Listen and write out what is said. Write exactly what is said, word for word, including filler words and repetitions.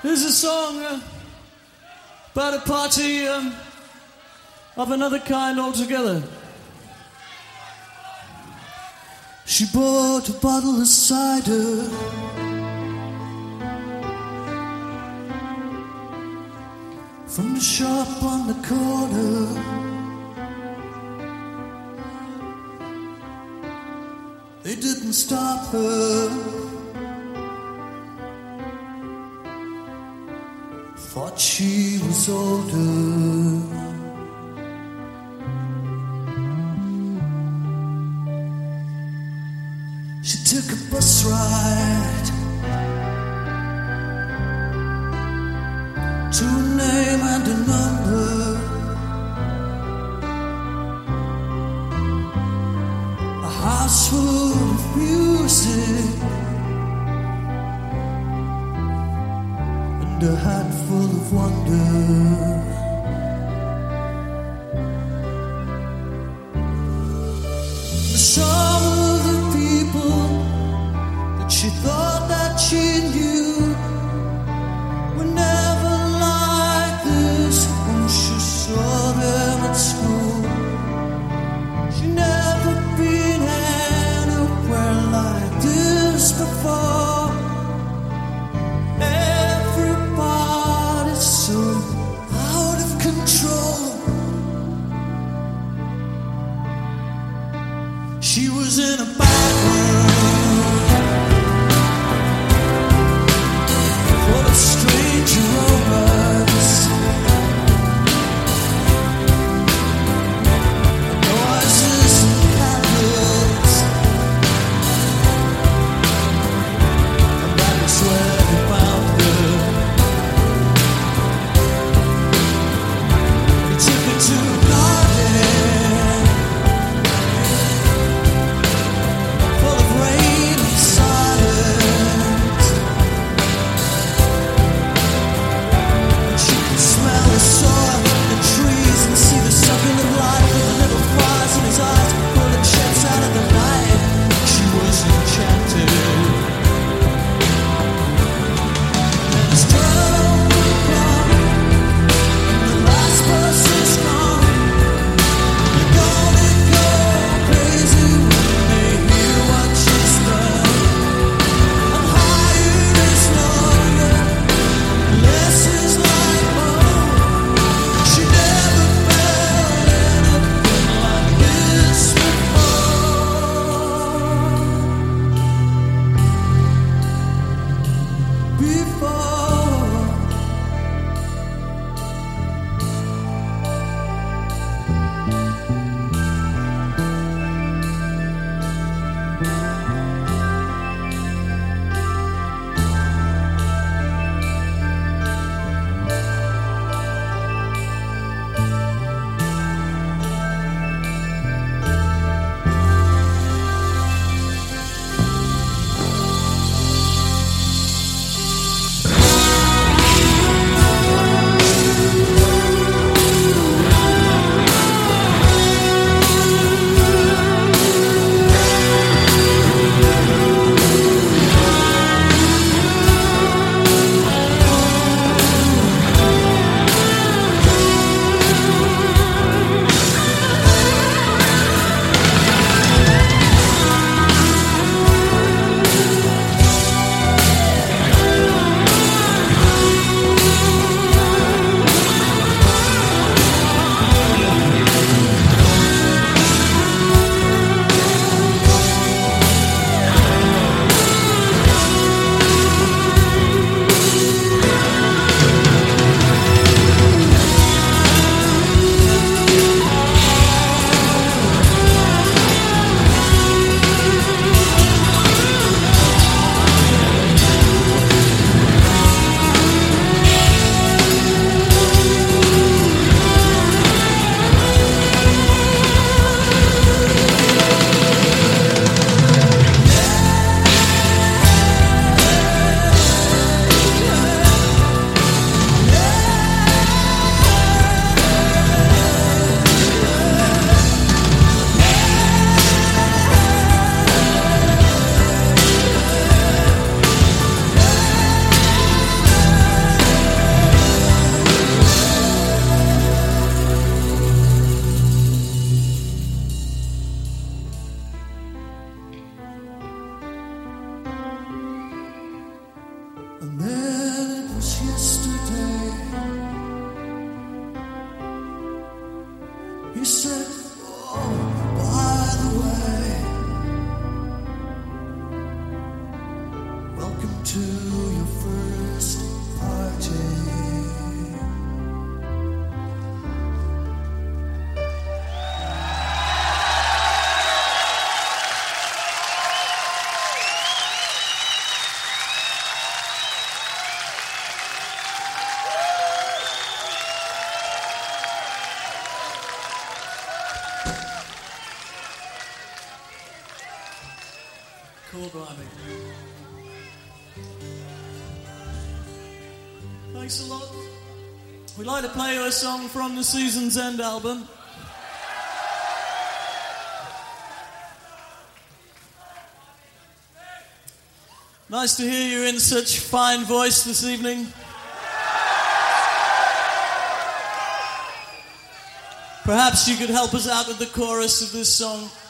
Here's a song uh, about a party um, of another kind altogether. She bought a bottle of cider from the shop on the corner. They didn't stop her. Thought she was older. She took a bus ride to a name and a number, a house full of music and a handful of wonder. Some of the people that she thought that she knew were never like this when she saw them at school. She never been anywhere like this before. Everybody's so out of control. She was in a bad world. Thanks a lot. We'd like to play you a song from the Season's End album. Nice to hear you in such fine voice this evening. Perhaps you could help us out with the chorus of this song.